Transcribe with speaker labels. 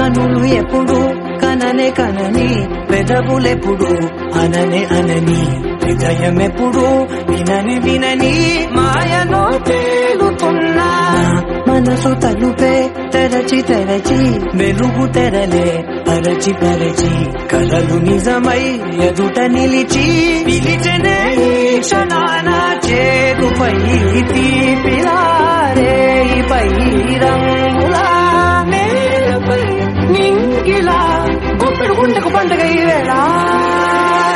Speaker 1: కనులు ఎప్పుడు కననే కనని పెదవులెప్పుడు అననే అనని హృదయం ఎప్పుడు వినని వినని మాయలో తేలుతున్నా మనసు తలుపే తెరచి తెరచి వెలుగు తెరలే పరచి పరచి కలలు నిజమై ఎదుట నిలిచి పిలిచెనే ఈ క్షణాన చేతుపై తీపిలారే పై రంగులా నేలపై నింగిలా గుప్పెడు గుండెకు పండగ ఈ వేళ